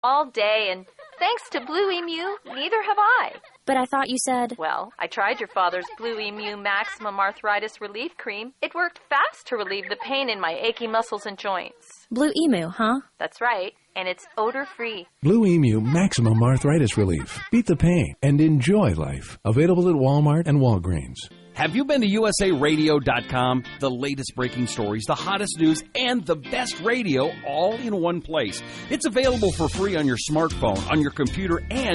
all day, and thanks to Blue Emu, neither have I. But I thought you said... Well, I tried your father's Blue Emu Maximum Arthritis Relief Cream. It worked fast to relieve the pain in my achy muscles and joints. Blue Emu, huh? That's right, and it's odor-free. Blue Emu Maximum Arthritis Relief. Beat the pain and enjoy life. Available at Walmart and Walgreens. Have you been to usaradio.com? The latest breaking stories, the hottest news, and the best radio all in one place. It's available for free on your smartphone, on your computer, and